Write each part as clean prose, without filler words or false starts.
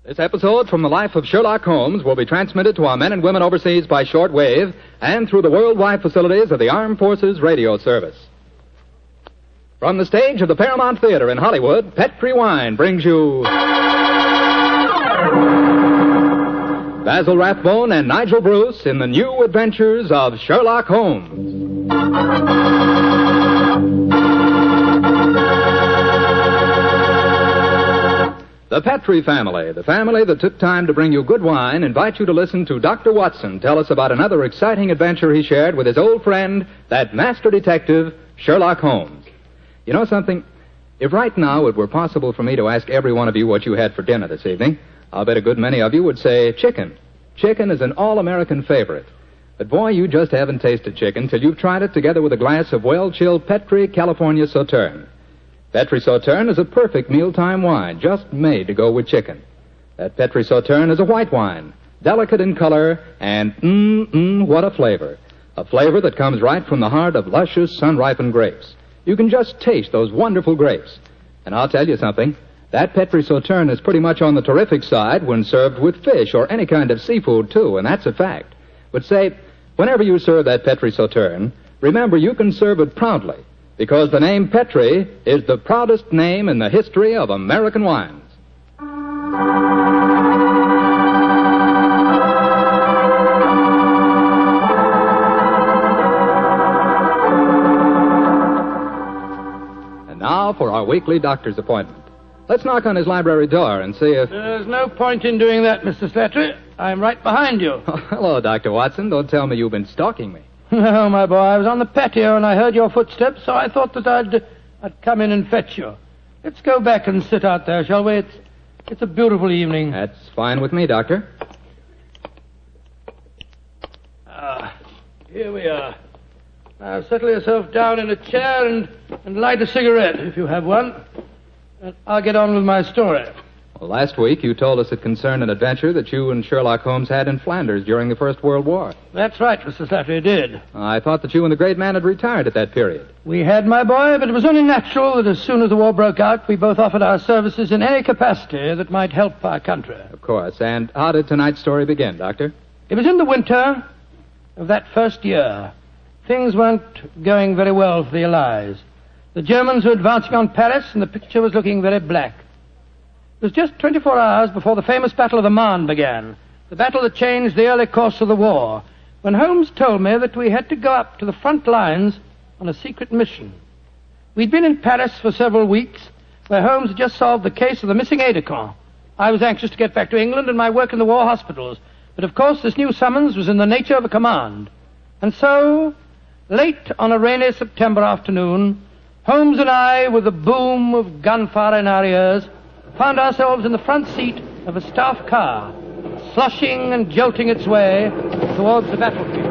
This episode from the life of Sherlock Holmes will be transmitted to our men and women overseas by short wave and through the worldwide facilities of the Armed Forces Radio Service. From the stage of the Paramount Theater in Hollywood, Petri Wine brings you Basil Rathbone and Nigel Bruce in the new adventures of Sherlock Holmes. The Petri family, the family that took time to bring you good wine, invite you to listen to Dr. Watson tell us about another exciting adventure he shared with his old friend, that master detective, Sherlock Holmes. You know something? If right now it were possible for me to ask every one of you what you had for dinner this evening, I'll bet a good many of you would say chicken. Chicken is an all-American favorite. But boy, you just haven't tasted chicken till you've tried it together with a glass of well-chilled Petri California Sauterne. Petri Sauterne is a perfect mealtime wine, just made to go with chicken. That Petri Sauterne is a white wine, delicate in color, and what a flavor. A flavor that comes right from the heart of luscious, sun-ripened grapes. You can just taste those wonderful grapes. And I'll tell you something, that Petri Sauterne is pretty much on the terrific side when served with fish or any kind of seafood, too, and that's a fact. But say, whenever you serve that Petri Sauterne, remember you can serve it proudly, because the name Petri is the proudest name in the history of American wines. And now for our weekly doctor's appointment. Let's knock on his library door and see if... There's no point in doing that, Mr. Slattery. I'm right behind you. Oh, hello, Dr. Watson. Don't tell me you've been stalking me. No, my boy, I was on the patio and I heard your footsteps, so I thought that I'd come in and fetch you. Let's go back and sit out there, shall we? It's a beautiful evening. That's fine with me, Doctor. Here we are. Now settle yourself down in a chair and light a cigarette, if you have one. And I'll get on with my story. Well, last week you told us it concerned an adventure that you and Sherlock Holmes had in Flanders during the First World War. That's right, Mr. Slattery, did. I thought that you and the great man had retired at that period. We had, my boy, but it was only natural that as soon as the war broke out, we both offered our services in any capacity that might help our country. Of course. And how did tonight's story begin, Doctor? It was in the winter of that first year. Things weren't going very well for the Allies. The Germans were advancing on Paris, and the picture was looking very black. It was just 24 hours before the famous Battle of the Marne began, the battle that changed the early course of the war, when Holmes told me that we had to go up to the front lines on a secret mission. We'd been in Paris for several weeks, where Holmes had just solved the case of the missing aide-de-camp. I was anxious to get back to England and my work in the war hospitals, but of course this new summons was in the nature of a command. And so, late on a rainy September afternoon, Holmes and I, with the boom of gunfire in our ears, found ourselves in the front seat of a staff car, sloshing and jolting its way towards the battlefield.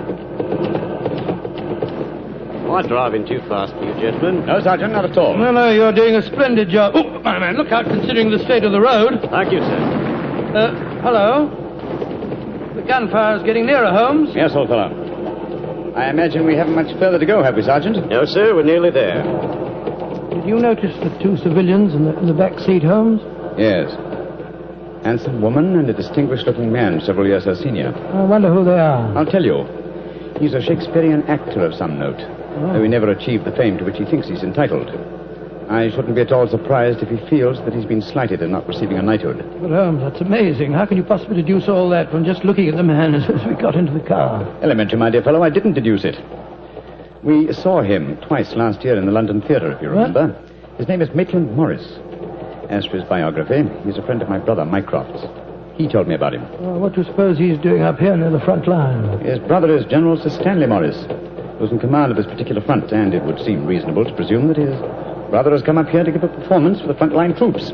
Am I driving too fast for you, gentlemen? No, Sergeant, not at all. No, you're doing a splendid job. Oh, my man, look out considering the state of the road. Thank you, sir. Hello? The gunfire's getting nearer, Holmes. Yes, old fellow. I imagine we haven't much further to go, have we, Sergeant? No, sir, we're nearly there. Did you notice the two civilians in the back seat, Holmes? Yes. Handsome woman and a distinguished-looking man, several years her senior. I wonder who they are. I'll tell you. He's a Shakespearean actor of some note, though he never achieved the fame to which he thinks he's entitled. I shouldn't be at all surprised if he feels that he's been slighted in not receiving a knighthood. But, Holmes, that's amazing. How can you possibly deduce all that from just looking at the man as we got into the car? Elementary, my dear fellow, I didn't deduce it. We saw him twice last year in the London Theatre, if you remember. What? His name is Maitland Morris. As for his biography, he's a friend of my brother, Mycroft's. He told me about him. Well, what do you suppose he's doing up here near the front line? His brother is General Sir Stanley Morris, who's in command of this particular front, and it would seem reasonable to presume that his brother has come up here to give a performance for the front-line troops.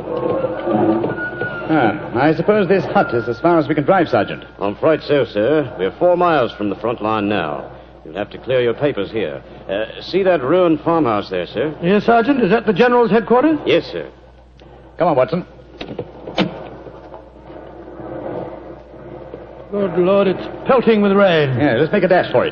I suppose this hut is as far as we can drive, Sergeant. I'm afraid so, sir. We're 4 miles from the front line now. You'll have to clear your papers here. See that ruined farmhouse there, sir? Yes, Sergeant. Is that the General's headquarters? Yes, sir. Come on, Watson. Good Lord, it's pelting with rain. Yeah, let's make a dash for it.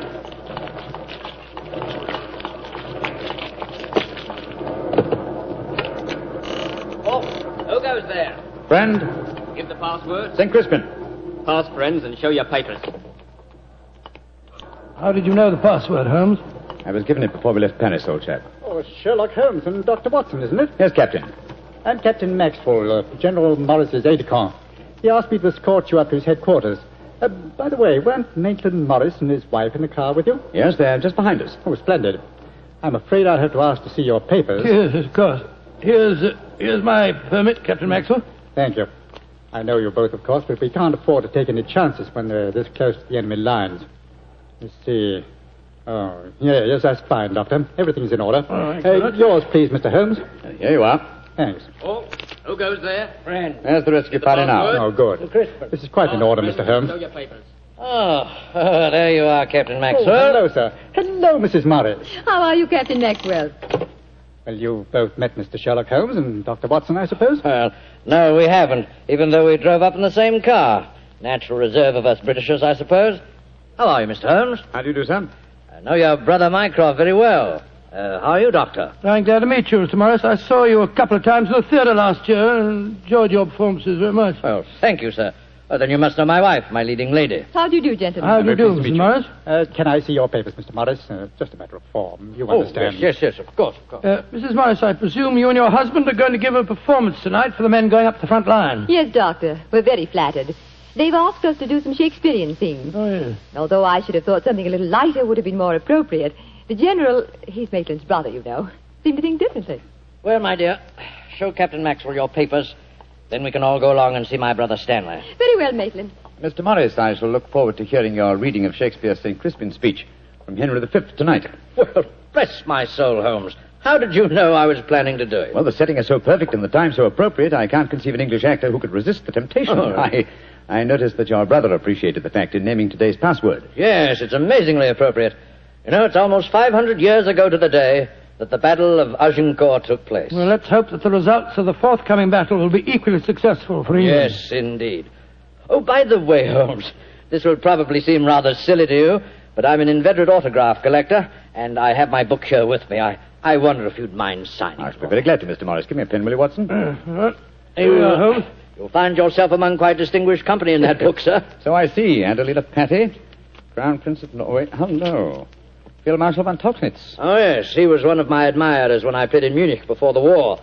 Oh, who goes there? Friend, Give the password. St. Crispin. Pass, friends, and show your papers. How did you know the password, Holmes? I was given it before we left Paris, old chap. Oh, Sherlock Holmes and Dr. Watson, isn't it? Yes, Captain. I'm Captain Maxwell, General Morris's aide-de-camp. He asked me to escort you up to his headquarters. By the way, weren't Maitland Morris and his wife in the car with you? Yes, they're just behind us. Oh, splendid. I'm afraid I'll have to ask to see your papers. Yes, of course. Here's my permit, Captain Maxwell. Thank you. I know you both, of course, but we can't afford to take any chances when they're this close to the enemy lines. Let's see. Oh, yes, that's fine, Doctor. Everything's in order. All right, yours, please, Mr. Holmes. Here you are. Thanks. Oh, who goes there? Friend. There's the rest of your party now. Oh, good. This is quite in order, Mr. Holmes. Show your papers. Oh, there you are, Captain Oh, Maxwell. hello, sir. Hello, Mrs. Morris. How are you, Captain Maxwell? Well, you've both met Mr. Sherlock Holmes and Dr. Watson, I suppose? Well, no, we haven't, even though we drove up in the same car. Natural reserve of us Britishers, I suppose. How are you, Mr. Holmes? How do you do, sir? I know your brother Mycroft very well. How are you, Doctor? I'm glad to meet you, Mr. Morris. I saw you a couple of times in the theatre last year and enjoyed your performances very much. Well, thank you, sir. Well, then you must know my wife, my leading lady. How do you do, gentlemen? How do you do, Pleased to Mr. meet you. Morris? Can I see your papers, Mr. Morris? Just a matter of form. You understand. Yes, of course. Mrs. Morris, I presume you and your husband are going to give a performance tonight for the men going up the front line. Yes, Doctor. We're very flattered. They've asked us to do some Shakespearean scenes. Oh, yes. Although I should have thought something a little lighter would have been more appropriate. The General, he's Maitland's brother, you know, seemed to think differently. Well, my dear, show Captain Maxwell your papers. Then we can all go along and see my brother Stanley. Very well, Maitland. Mr. Morris, I shall look forward to hearing your reading of Shakespeare's St. Crispin speech from Henry V tonight. Well, bless my soul, Holmes. How did you know I was planning to do it? Well, the setting is so perfect and the time so appropriate, I can't conceive an English actor who could resist the temptation. Oh, right. I noticed that your brother appreciated the fact in naming today's password. Yes, it's amazingly appropriate. You know, it's almost 500 years ago to the day that the Battle of Agincourt took place. Well, let's hope that the results of the forthcoming battle will be equally successful for England. Yes, indeed. Oh, by the way, Holmes, this will probably seem rather silly to you, but I'm an inveterate autograph collector, and I have my book here with me. I wonder if you'd mind signing I it shall for be very me. glad to, Mr. Morris. Give me a pen, will you, Watson? Here we are, Holmes. You'll find yourself among quite distinguished company in that book, sir. So I see. Adelina Patti, Crown Prince of Norway. Hello. Field Marshal von Tauchnitz. Oh, yes, he was one of my admirers when I played in Munich before the war.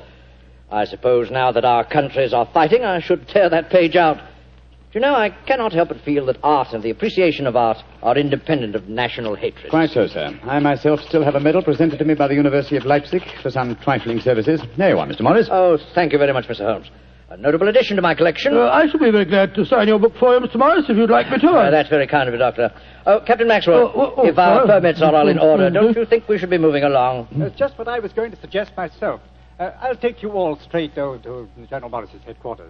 I suppose now that our countries are fighting, I should tear that page out. You know, I cannot help but feel that art and the appreciation of art are independent of national hatred. Quite so, sir. I myself still have a medal presented to me by the University of Leipzig for some trifling services. There you are, Mr. Morris. Oh, thank you very much, Mr. Holmes. A notable addition to my collection. I shall be very glad to sign your book for you, Mr. Morris, if you'd like me to. That's very kind of you, Doctor. Oh, Captain Maxwell, if our sorry. permits are all in order, don't you think we should be moving along? That's just what I was going to suggest myself. I'll take you all straight over to General Morris's headquarters.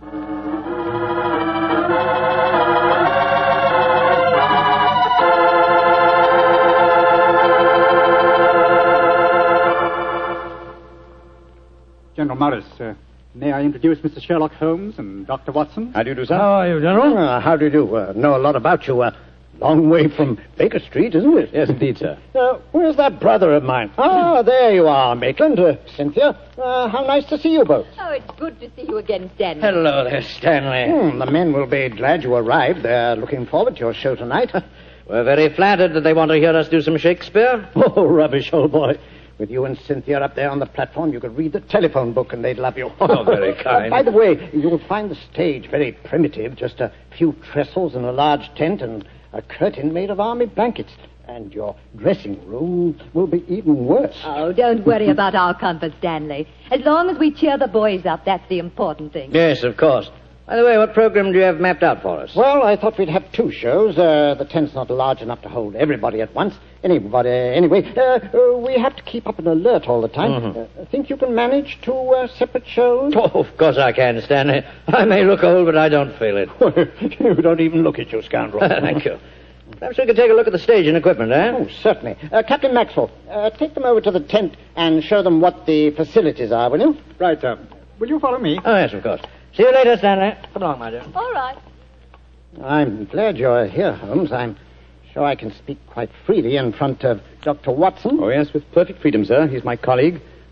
General Morris, may I introduce Mr. Sherlock Holmes and Dr. Watson? How do you do, sir? How are you, General? How do you do? Know a lot about you. Long way from Baker Street, isn't it? Yes, indeed, sir. Where's that brother of mine? Ah, there you are, Maitland. Cynthia, how nice to see you both. Oh, it's good to see you again, Stanley. Hello there, Stanley. The men will be glad you arrived. They're looking forward to your show tonight. We're very flattered that they want to hear us do some Shakespeare. Oh, rubbish, old boy. With you and Cynthia up there on the platform, you could read the telephone book and they'd love you. Oh, very kind. By the way, you'll find the stage very primitive. Just a few trestles and a large tent and a curtain made of army blankets. And your dressing room will be even worse. Oh, don't worry about our comfort, Stanley. As long as we cheer the boys up, that's the important thing. Yes, of course. By the way, what program do you have mapped out for us? Well, I thought we'd have two shows. The tent's not large enough to hold everybody at once. Anyway, we have to keep up an alert all the time. Think you can manage two separate shows? Oh, of course I can, Stanley. I may look old, but I don't feel it. You don't even look at you, scoundrel. Thank you. Perhaps we could take a look at the stage and equipment, eh? Oh, certainly. Captain Maxwell, take them over to the tent and show them what the facilities are, will you? Right, sir. Will you follow me? Oh, yes, of course. See you later, Stanley. Come along, my dear. All right. I'm glad you're here, Holmes. I'm sure I can speak quite freely in front of Dr. Watson. Oh, yes, with perfect freedom, sir. He's my colleague,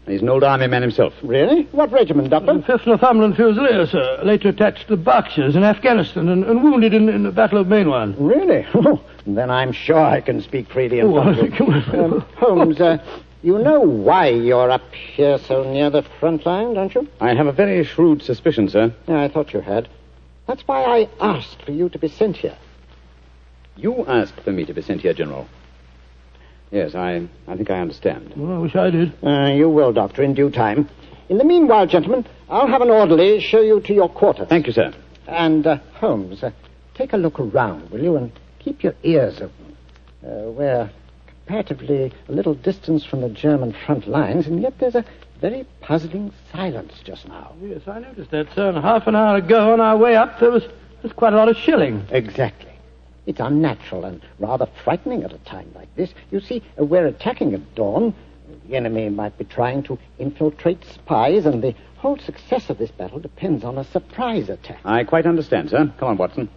He's an old army man himself. Really? What regiment, Doctor? 5th Northumberland Fusiliers, sir. Later attached to the Berkshires in Afghanistan and wounded in the Battle of Mainwan. Really? Then I'm sure I can speak freely in front of you. Holmes, you know why you're up here so near the front line, don't you? I have a very shrewd suspicion, sir. Yeah, I thought you had. That's why I asked for you to be sent here. You asked for me to be sent here, General. Yes, I think I understand. Well, I wish I did. You will, Doctor, in due time. In the meanwhile, gentlemen, I'll have an orderly show you to your quarters. Thank you, sir. And, Holmes, take a look around, will you, and keep your ears open. We're comparatively a little distance from the German front lines, and yet there's a very puzzling silence just now. Yes, I noticed that, sir. And half an hour ago, on our way up, there's quite a lot of shelling. Exactly. It's unnatural and rather frightening at a time like this. You see, we're attacking at dawn. The enemy might be trying to infiltrate spies, and the whole success of this battle depends on a surprise attack. I quite understand, sir. Come on, Watson.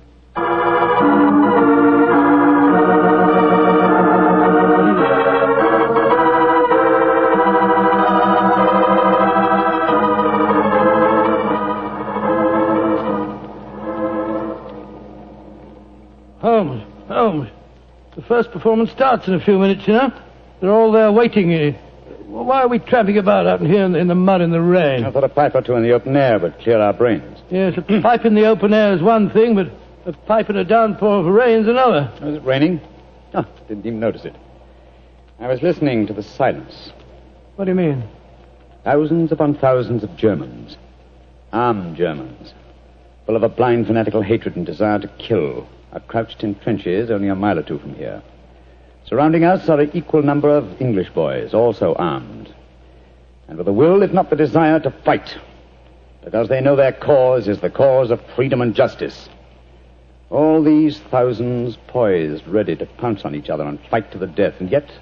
Holmes. The first performance starts in a few minutes, you know. They're all there waiting. Why are we tramping about out here in the mud and the rain? I thought a pipe or two in the open air would clear our brains. Yes, a pipe in the open air is one thing, but a pipe in a downpour of rain is another. Was it raining? Oh, didn't even notice it. I was listening to the silence. What do you mean? Thousands upon thousands of Germans. Armed Germans. Full of a blind fanatical hatred and desire to kill. Are crouched in trenches only a mile or two from here. Surrounding us are an equal number of English boys, also armed. And with the will, if not the desire, to fight. Because they know their cause is the cause of freedom and justice. All these thousands poised, ready to pounce on each other and fight to the death. And yet,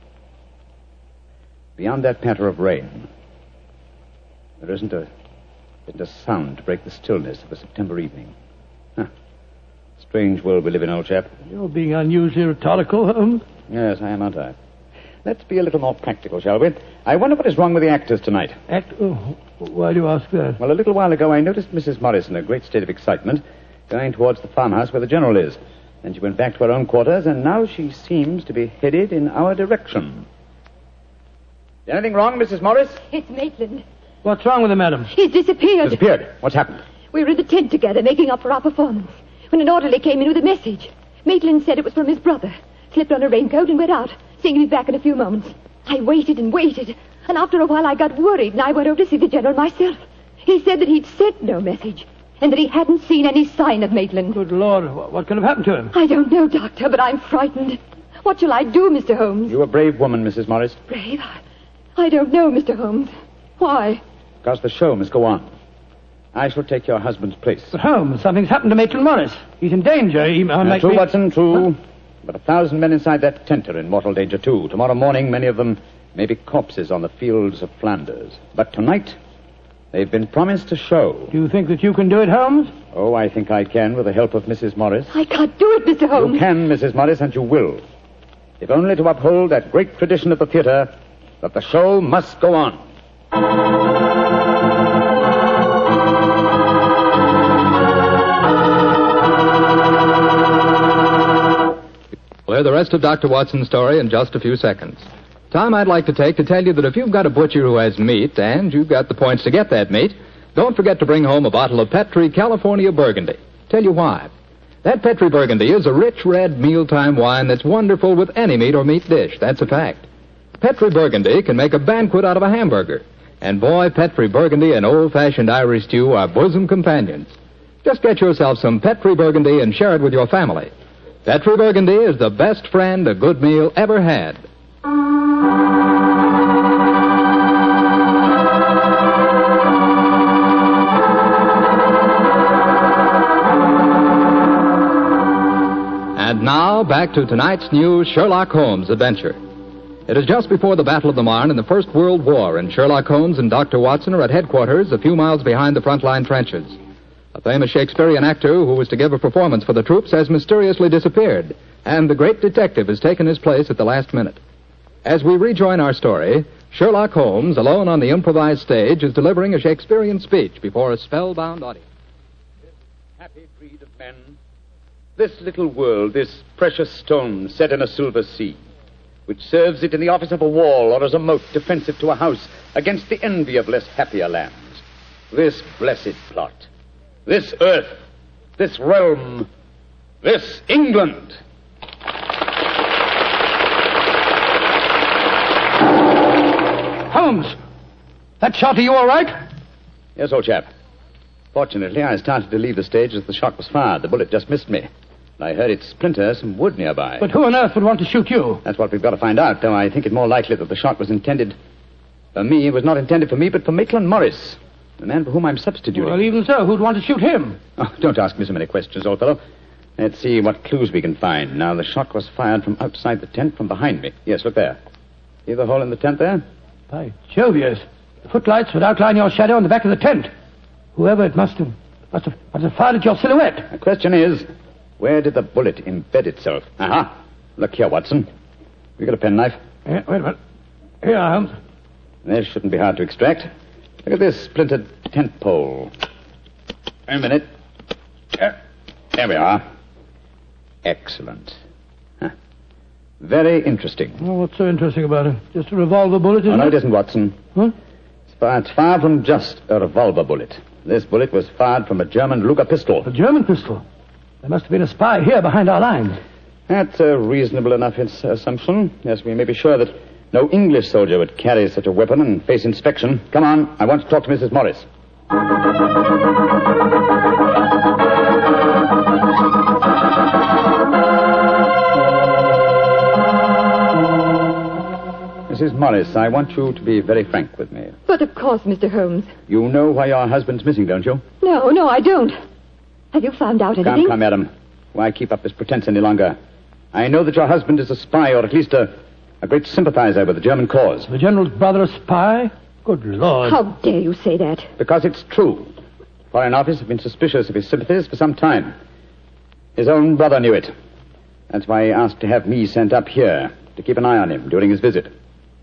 beyond that patter of rain, there isn't a sound to break the stillness of a September evening. Strange world we live in, old chap. You're being unusually rhetorical, Holmes. Yes, I am, aren't I? Let's be a little more practical, shall we? I wonder what is wrong with the actors tonight. Why do you ask that? Well, a little while ago I noticed Mrs. Morris in a great state of excitement, going towards the farmhouse where the General is. Then she went back to her own quarters, and now she seems to be headed in our direction. Is anything wrong, Mrs. Morris? It's Maitland. What's wrong with him, madam? He's disappeared. Disappeared? What's happened? We were in the tent together, making up for our performance, when an orderly came in with a message. Maitland said it was from his brother. Slipped on a raincoat and went out, saying he'd be back in a few moments. I waited and waited, and after a while I got worried, and I went over to see the General myself. He said that he'd sent no message, and that he hadn't seen any sign of Maitland. Good Lord, what could have happened to him? I don't know, Doctor, but I'm frightened. What shall I do, Mr. Holmes? You're a brave woman, Mrs. Morris. Brave? I don't know, Mr. Holmes. Why? Because the show must go on. I shall take your husband's place. But Holmes, something's happened to Maitland Morris. He's in danger. He might True, be... Watson, true. But 1,000 men inside that tent are in mortal danger, too. Tomorrow morning, many of them may be corpses on the fields of Flanders. But tonight, they've been promised a show. Do you think that you can do it, Holmes? Oh, I think I can, with the help of Mrs. Morris. I can't do it, Mr. Holmes. You can, Mrs. Morris, and you will. If only to uphold that great tradition of the theater, that the show must go on. We'll hear the rest of Dr. Watson's story in just a few seconds. Time I'd like to take to tell you that if you've got a butcher who has meat, and you've got the points to get that meat, don't forget to bring home a bottle of Petri California Burgundy. Tell you why. That Petri Burgundy is a rich red mealtime wine that's wonderful with any meat or meat dish. That's a fact. Petri Burgundy can make a banquet out of a hamburger. And boy, Petri Burgundy and old-fashioned Irish stew are bosom companions. Just get yourself some Petri Burgundy and share it with your family. Petri Burgundy is the best friend a good meal ever had. And now, back to tonight's new Sherlock Holmes adventure. It is just before the Battle of the Marne in the First World War, and Sherlock Holmes and Dr. Watson are at headquarters a few miles behind the front-line trenches. A famous Shakespearean actor who was to give a performance for the troops has mysteriously disappeared, and the great detective has taken his place at the last minute. As we rejoin our story, Sherlock Holmes, alone on the improvised stage, is delivering a Shakespearean speech before a spellbound audience. Happy breed of men, this little world, this precious stone set in a silver sea, which serves it in the office of a wall or as a moat defensive to a house against the envy of less happier lands. This blessed plot, this earth, this realm, this England. Holmes! That shot, are you all right? Yes, old chap. Fortunately, I started to leave the stage as the shot was fired. The bullet just missed me. And I heard it splinter some wood nearby. But who on earth would want to shoot you? That's what we've got to find out, though I think it more likely that the shot was intended for me. It was not intended for me, but for Maitland Morris, the man for whom I'm substituting. Well, even so, who'd want to shoot him? Oh, don't ask me so many questions, old fellow. Let's see what clues we can find. Now, the shot was fired from outside the tent from behind me. Yes, look there. See the hole in the tent there? By Jove, yes. The footlights would outline your shadow on the back of the tent. Whoever it must have fired at your silhouette. The question is, where did the bullet embed itself? Aha. Look here, Watson. You got a penknife? Yeah, wait a minute. Here, Holmes. This shouldn't be hard to extract. Look at this splintered tent pole. Wait a minute. There we are. Excellent. Huh. Very interesting. Oh, what's so interesting about it? Just a revolver bullet, isn't it? No, it isn't, Watson. Huh? It's far from just a revolver bullet. This bullet was fired from a German Luger pistol. A German pistol? There must have been a spy here behind our lines. That's a reasonable enough assumption. Yes, we may be sure that no English soldier would carry such a weapon and face inspection. Come on, I want to talk to Mrs. Morris. Mrs. Morris, I want you to be very frank with me. But of course, Mr. Holmes. You know why your husband's missing, don't you? No, I don't. Have you found out anything? Come, madam. Why keep up this pretense any longer? I know that your husband is a spy, or at least a great sympathizer with the German cause. The general's brother a spy? Good Lord. How dare you say that? Because it's true. Foreign Office have been suspicious of his sympathies for some time. His own brother knew it. That's why he asked to have me sent up here to keep an eye on him during his visit.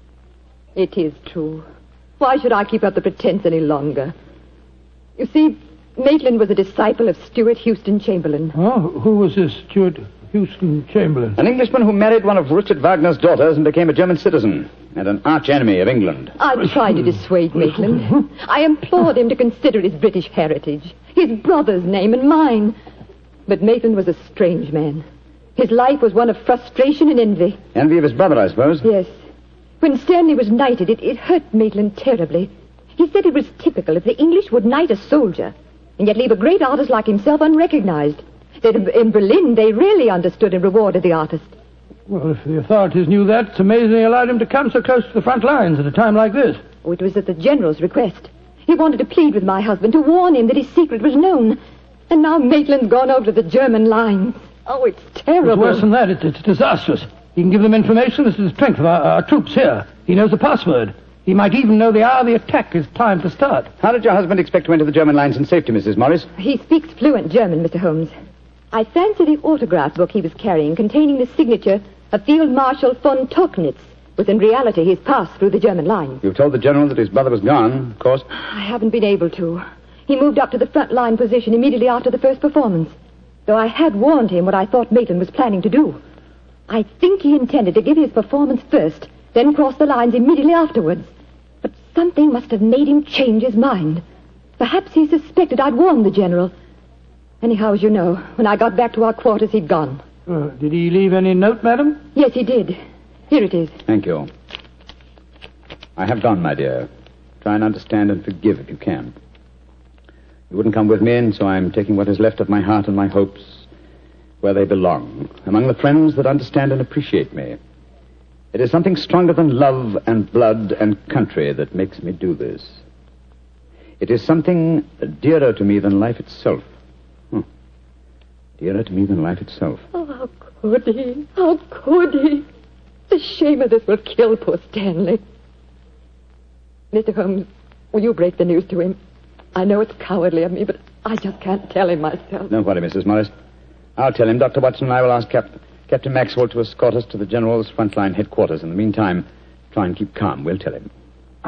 It is true. Why should I keep up the pretense any longer? You see, Maitland was a disciple of Stuart Houston Chamberlain. Oh, who was this Stuart Houston Chamberlain? An Englishman who married one of Richard Wagner's daughters and became a German citizen, and an arch-enemy of England. I tried to dissuade Maitland. I implored him to consider his British heritage, his brother's name and mine. But Maitland was a strange man. His life was one of frustration and envy. Envy of his brother, I suppose? Yes. When Stanley was knighted, it hurt Maitland terribly. He said it was typical if the English would knight a soldier and yet leave a great artist like himself unrecognized. That in Berlin, they really understood and rewarded the artist. Well, if the authorities knew that, it's amazing they allowed him to come so close to the front lines at a time like this. Oh, it was at the general's request. He wanted to plead with my husband to warn him that his secret was known. And now Maitland's gone over to the German lines. Oh, it's terrible. It's worse than that. It's disastrous. He can give them information as to the strength of our troops here. He knows the password. He might even know the hour the attack is timed to start. How did your husband expect to enter the German lines in safety, Mrs. Morris? He speaks fluent German, Mr. Holmes. I fancy the autograph book he was carrying, containing the signature of Field Marshal von Tauchnitz, was in reality his pass through the German line. You've told the general that his brother was gone, of course. I haven't been able to. He moved up to the front line position immediately after the first performance, though I had warned him what I thought Maitland was planning to do. I think he intended to give his performance first, then cross the lines immediately afterwards. But something must have made him change his mind. Perhaps he suspected I'd warned the general. Anyhow, as you know, when I got back to our quarters, he'd gone. Did he leave any note, madam? Yes, he did. Here it is. Thank you. I have gone, my dear. Try and understand and forgive if you can. You wouldn't come with me, and so I'm taking what is left of my heart and my hopes where they belong, among the friends that understand and appreciate me. It is something stronger than love and blood and country that makes me do this. It is something dearer to me than life itself. Dearer to me than life itself. Oh, how could he? How could he? The shame of this will kill poor Stanley. Mr. Holmes, will you break the news to him? I know it's cowardly of me, but I just can't tell him myself. Don't worry, Mrs. Morris. I'll tell him. Dr. Watson and I will ask Captain Maxwell to escort us to the General's frontline headquarters. In the meantime, Try and keep calm. We'll tell him.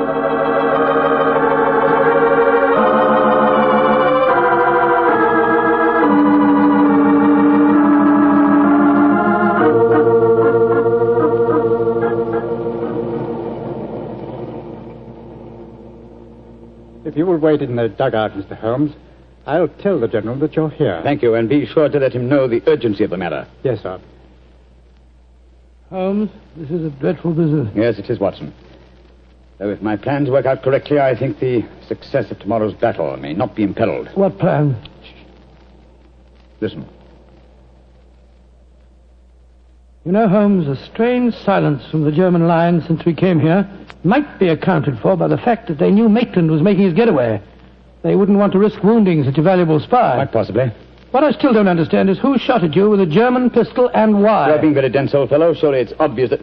If you will wait in the dugout, Mr. Holmes, I'll tell the General that you're here. Thank you, and be sure to let him know the urgency of the matter. Yes, sir. Holmes, this is a dreadful business. Yes, it is, Watson. Though if my plans work out correctly, I think the success of tomorrow's battle may not be imperiled. What plan? Listen. You know, Holmes, a strange silence from the German lines since we came here might be accounted for by the fact that they knew Maitland was making his getaway. They wouldn't want to risk wounding such a valuable spy. Quite possibly. What I still don't understand is who shot at you with a German pistol and why. You're being very dense, old fellow. Surely it's obvious that...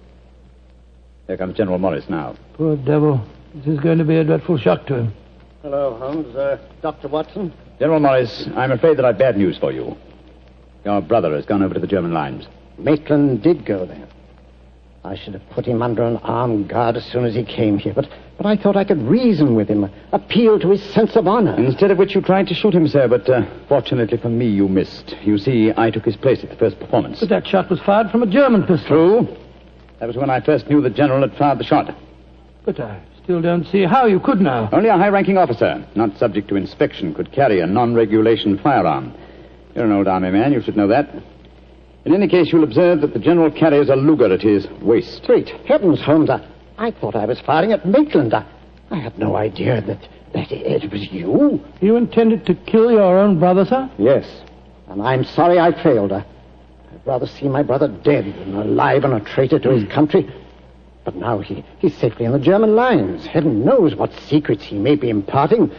Here comes General Morris now. Poor devil. This is going to be a dreadful shock to him. Hello, Holmes. Dr. Watson? General Morris, I'm afraid that I've bad news for you. Your brother has gone over to the German lines. Maitland did go there. I should have put him under an armed guard as soon as he came here, but I thought I could reason with him, appeal to his sense of honor. Instead of which you tried to shoot him, sir, but fortunately for me, you missed. You see, I took his place at the first performance. But that shot was fired from a German pistol. True. That was when I first knew the General had fired the shot. But I still don't see how you could now. Only a high-ranking officer, not subject to inspection, could carry a non-regulation firearm. You're an old army man, you should know that. In any case, you'll observe that the General carries a Luger at his waist. Great heavens, Holmes. I thought I was firing at Maitland. I had no idea that it was you. You intended to kill your own brother, sir? Yes, and I'm sorry I failed. I'd rather see my brother dead than alive and a traitor to his country. But now he's safely in the German lines. Heaven knows what secrets he may be imparting.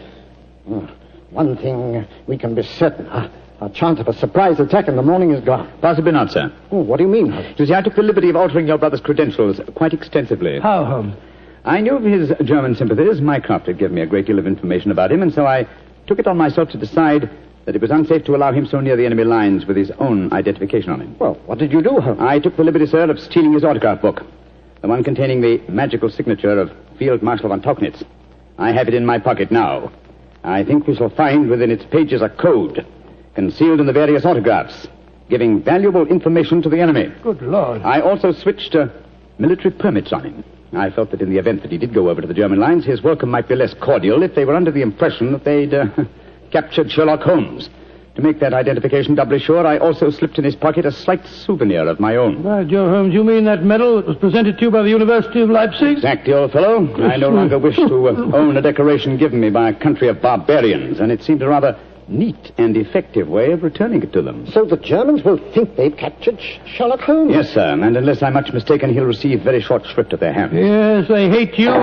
One thing we can be certain. Our chance of a surprise attack in the morning is gone. Possibly not, sir. Oh, what do you mean? You see, I took the liberty of altering your brother's credentials quite extensively. How, Holmes? I knew of his German sympathies. Mycroft had given me a great deal of information about him, and so I took it on myself to decide that it was unsafe to allow him so near the enemy lines with his own identification on him. Well, what did you do, Holmes? I took the liberty, sir, of stealing his autograph book, the one containing the magical signature of Field Marshal von Tauchnitz. I have it in my pocket now. I think we shall find within its pages a code concealed in the various autographs, giving valuable information to the enemy. Good Lord. I also switched military permits on him. I felt that in the event that he did go over to the German lines, his welcome might be less cordial if they were under the impression that they'd captured Sherlock Holmes. To make that identification doubly sure, I also slipped in his pocket a slight souvenir of my own. By Joe, Holmes, you mean that medal that was presented to you by the University of Leipzig? Exactly, old fellow. I no longer wish to own a decoration given me by a country of barbarians, and it seemed a rather neat and effective way of returning it to them. So the Germans will think they've captured Sherlock Holmes? Yes, sir, and unless I'm much mistaken, he'll receive very short shrift at their hands. Yes, they hate you.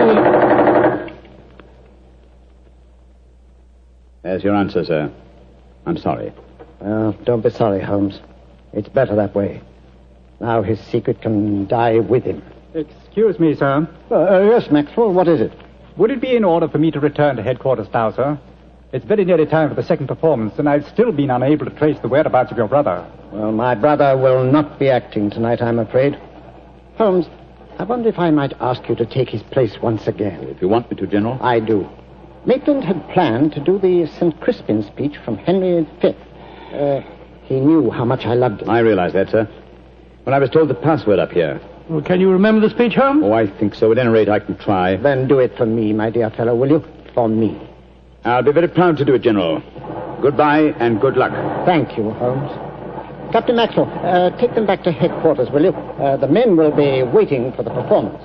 There's your answer, sir. I'm sorry. Don't be sorry, Holmes. It's better that way. Now his secret can die with him. Excuse me, sir. Yes, Maxwell, what is it? Would it be in order for me to return to headquarters now, sir? It's very nearly time for the second performance, and I've still been unable to trace the whereabouts of your brother. Well, my brother will not be acting tonight, I'm afraid. Holmes, I wonder if I might ask you to take his place once again. If you want me to, General. I do. Maitland had planned to do the St. Crispin speech from Henry V. He knew how much I loved him. I realize that, sir. When I was told the password up here. Well, can you remember the speech, Holmes? Oh, I think so. At any rate, I can try. Then do it for me, my dear fellow, will you? For me. I'll be very proud to do it, General. Goodbye and good luck. Thank you, Holmes. Captain Maxwell, take them back to headquarters, will you? The men will be waiting for the performance.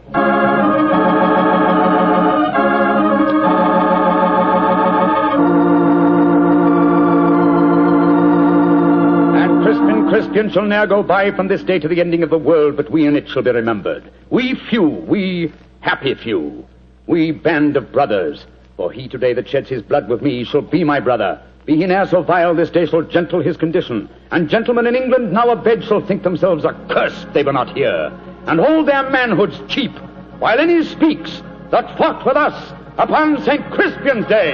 And Crispian shall ne'er go by from this day to the ending of the world, but we in it shall be remembered. We few, we happy few, we band of brothers. For he today that sheds his blood with me shall be my brother. Be he ne'er so vile, this day shall gentle his condition. And gentlemen in England now abed shall think themselves accursed they were not here, and hold their manhoods cheap, while any speaks that fought with us upon St. Crispian's Day.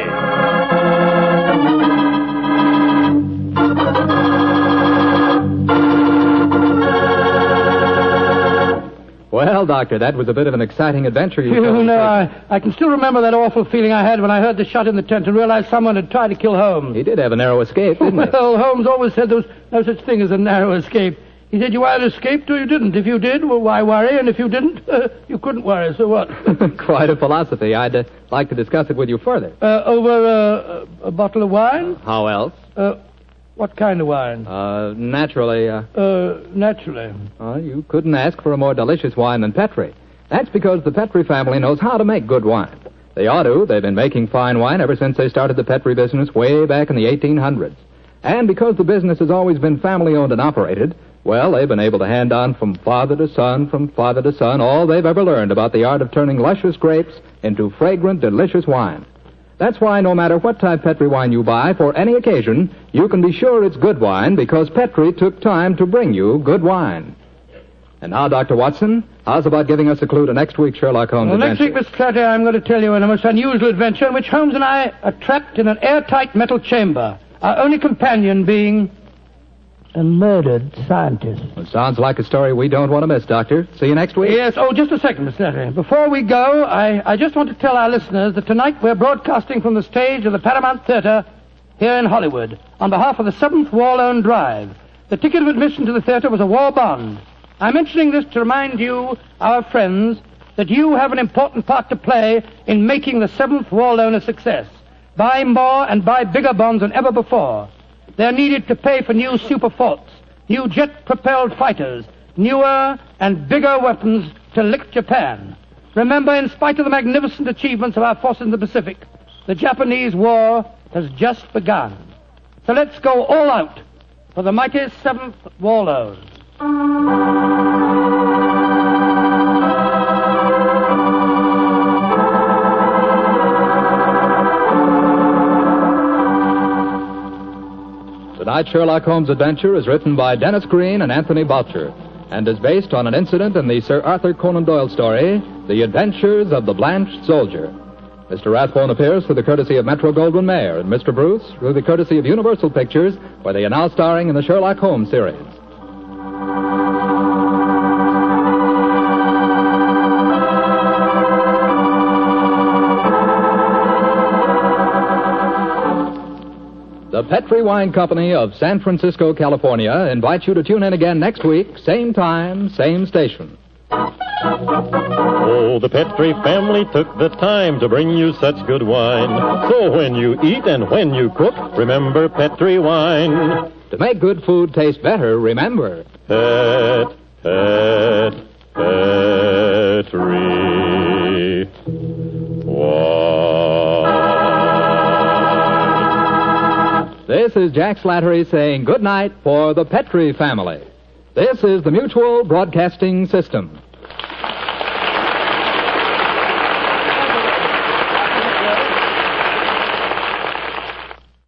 Well, Doctor, that was a bit of an exciting adventure you told me. I can still remember that awful feeling I had when I heard the shot in the tent and realized someone had tried to kill Holmes. He did have a narrow escape, didn't he? Well, Holmes always said there was no such thing as a narrow escape. He said you either escaped or you didn't. If you did, well, why worry? And if you didn't, you couldn't worry, so what? Quite a philosophy. I'd like to discuss it with you further. Over a bottle of wine? How else? What kind of wine? Naturally. Naturally. You couldn't ask for a more delicious wine than Petri. That's because the Petri family knows how to make good wine. They ought to. They've been making fine wine ever since they started the Petri business way back in the 1800s. And because the business has always been family-owned and operated, well, they've been able to hand on from father to son, all they've ever learned about the art of turning luscious grapes into fragrant, delicious wine. That's why no matter what type Petri wine you buy for any occasion, you can be sure it's good wine because Petri took time to bring you good wine. And now, Dr. Watson, how's about giving us a clue to next week's Sherlock Holmes adventure? Next week, Mr. Trotter, I'm going to tell you a most unusual adventure in which Holmes and I are trapped in an airtight metal chamber, our only companion being a murdered scientist. It sounds like a story we don't want to miss, Doctor. See you next week. Yes. Oh, just a second, Mr. Trotter. Before we go, I just want to tell our listeners that tonight we're broadcasting from the stage of the Paramount Theater here in Hollywood on behalf of the 7th War Loan Drive. The ticket of admission to the theater was a war bond. I'm mentioning this to remind you, our friends, that you have an important part to play in making the 7th War Loan a success. Buy more and buy bigger bonds than ever before. They're needed to pay for new super forts, new jet-propelled fighters, newer and bigger weapons to lick Japan. Remember, in spite of the magnificent achievements of our forces in the Pacific, the Japanese war has just begun. So let's go all out for the mighty 7th War Loan. Tonight's Sherlock Holmes adventure is written by Dennis Green and Anthony Boucher and is based on an incident in the Sir Arthur Conan Doyle story, The Adventures of the Blanched Soldier. Mr. Rathbone appears through the courtesy of Metro-Goldwyn-Mayer and Mr. Bruce through the courtesy of Universal Pictures, where they are now starring in the Sherlock Holmes series. The Petri Wine Company of San Francisco, California, invites you to tune in again next week, same time, same station. Oh, the Petri family took the time to bring you such good wine. So when you eat and when you cook, remember Petri wine. To make good food taste better, remember Petri wine. This is Jack Slattery saying good night for the Petri family. This is the Mutual Broadcasting System.